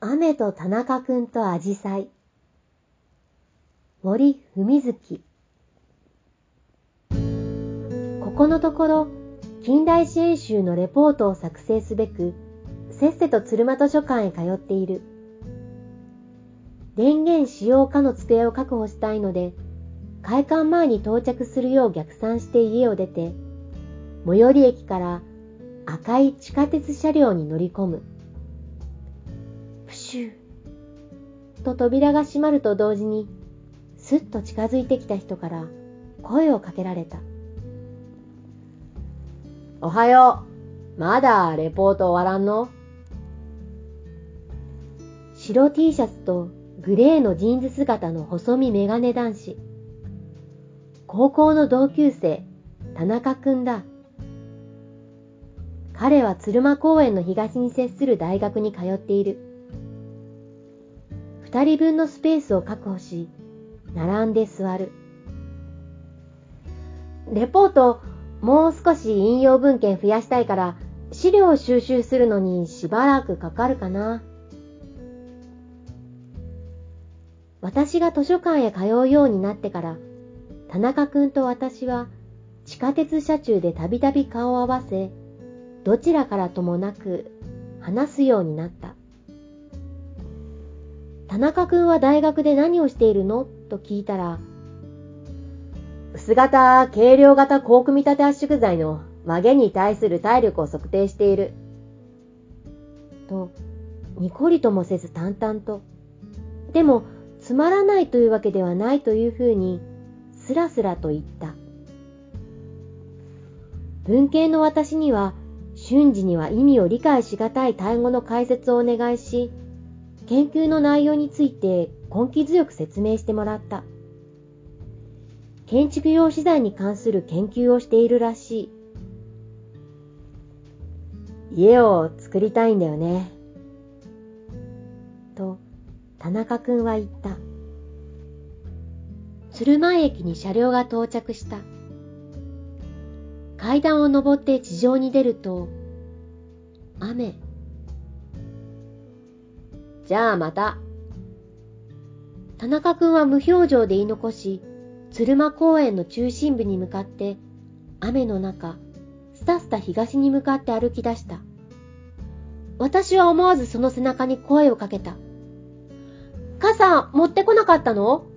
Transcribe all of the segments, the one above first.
雨と田中くんとアジサイ。森文月。ここのところ、近代史演習のレポートを作成すべく、せっせと鶴間図書館へ通っている。電源使用可の机を確保したいので、会館前に到着するよう逆算して家を出て、最寄り駅から赤い地下鉄車両に乗り込む。プシューと扉が閉まると同時に、すっと近づいてきた人から声をかけられた。 おはよう。まだレポート終わらんの？ 白 T シャツとグレーのジーンズ姿の細身メガネ男子。高校の同級生、田中くんだ。彼は鶴間公園の東に接する大学に通っている。2人分のスペースを確保し、並んで座る。レポート、もう少し引用文献増やしたいから、資料を収集するのにしばらくかかるかな。私が図書館へ通うようになってから、田中くんと私は地下鉄車中でたびたび顔を合わせ、どちらからともなく話すようになった。田中くんは大学で何をしているのと聞いたら、 薄型軽量型高組み立て圧縮材の曲げに対する体力を測定している。 と、にこりともせず淡々と。でも、つまらないというわけではないというふうに、スラスラと言った。文系の私には、瞬時には意味を理解しがたい単語の解説をお願いし、研究の内容について根気強く説明してもらった。建築用資材に関する研究をしているらしい。家を作りたいんだよね。 と、田中くんは言った。鶴舞駅に車両が到着した。階段を登って地上に出ると、雨。 じゃあまた。 田中くんは無表情で言い残し、鶴間公園の中心部に向かって、雨の中、スタスタ東に向かって歩き出した。私は思わずその背中に声をかけた。傘持ってこなかったの？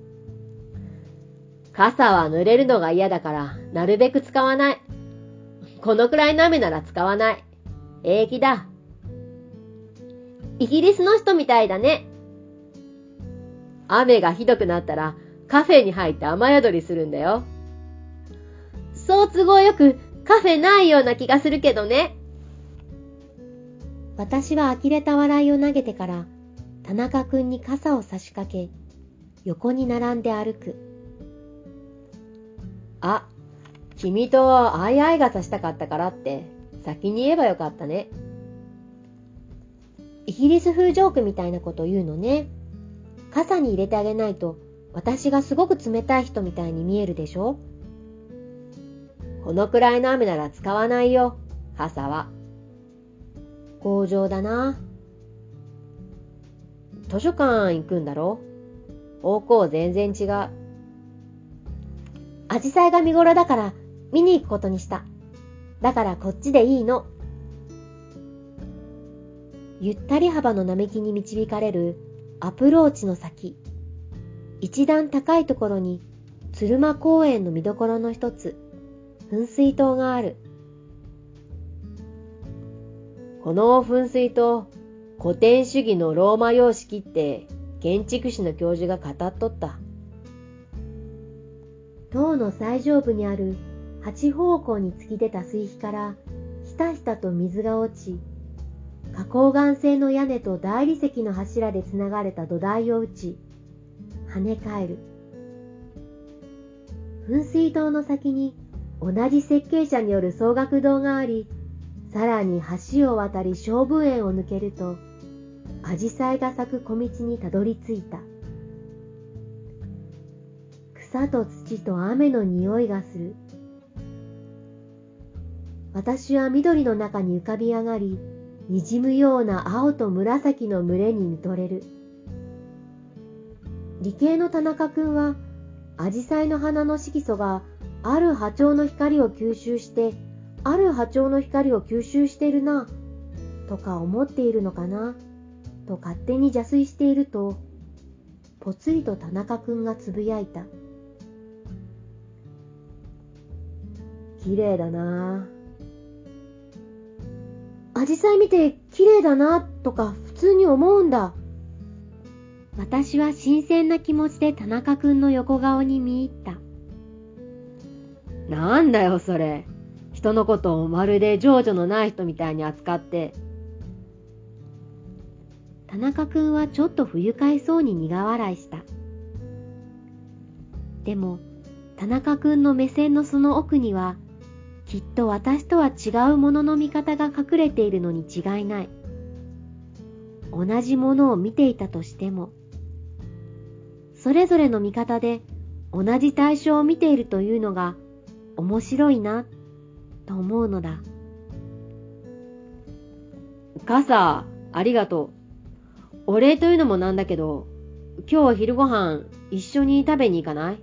傘は濡れるのが嫌だから、なるべく使わない。このくらいの雨なら使わない。平気だ。 イギリスの人みたいだね。 雨がひどくなったら、カフェに入って雨宿りするんだよ。 そう都合よくカフェないような気がするけどね。私は呆れた笑いを投げてから、田中くんに傘を差しかけ、横に並んで歩く。 あ、君と相合い傘したかったからって、先に言えばよかったね。 イギリス風ジョークみたいなこと言うのね。傘に入れてあげないと、私がすごく冷たい人みたいに見えるでしょ？ このくらいの雨なら使わないよ、傘は。 強情だな。 図書館行くんだろ？方向全然違う。 アジサイが見頃だから見に行くことにした。だからこっちでいいの。ゆったり幅の並木に導かれるアプローチの先。一段高いところに鶴間公園の見どころの一つ、噴水塔がある。 この噴水塔、古典主義のローマ様式って建築士の教授が語っとった。 塔の最上部にある8方向に突き出た水碑からひたひたと水が落ち、花崗岩製の屋根と大理石の柱でつながれた土台を打ち、跳ね返る。噴水塔の先に同じ設計者による双学堂があり、さらに橋を渡り菖蒲園を抜けると、アジサイが咲く小道にたどり着いた。草と土と雨の匂いがする。私は緑の中に浮かび上がり、 にじむような青と紫の群れに見とれる。理系の田中くんは、アジサイの花の色素がある波長の光を吸収して、ある波長の光を吸収しているな、とか思っているのかな、と勝手に邪推していると、ぽつりと田中くんがつぶやいた。綺麗だな。アジサイ見て綺麗だな、とか普通に思うんだ。私は新鮮な気持ちで田中くんの横顔に見入った。 なんだよそれ。人のことをまるで情緒のない人みたいに扱って。 田中くんはちょっと不愉快そうに苦笑いした。でも、田中くんの目線のその奥には、きっと私とは違うものの見方が隠れているのに違いない。同じものを見ていたとしても、それぞれの見方で同じ対象を見ているというのが面白いな、と思うのだ。 傘、ありがとう。お礼というのもなんだけど、今日昼ご飯一緒に食べに行かない？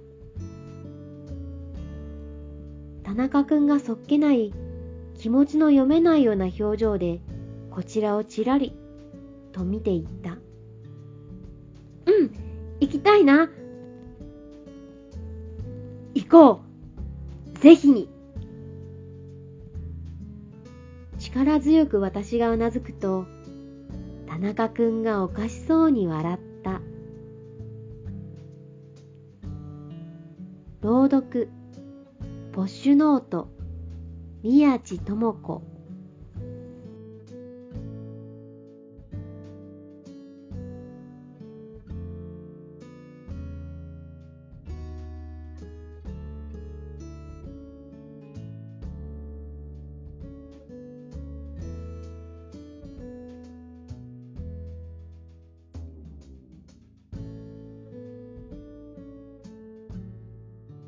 田中くんがそっけない気持ちの読めないような表情でこちらをちらりと見ていった。行きたいな。行こう。ぜひに。力強く私がうなずくと、田中くんがおかしそうに笑った。朗読、ポッシュノート、宮地智子。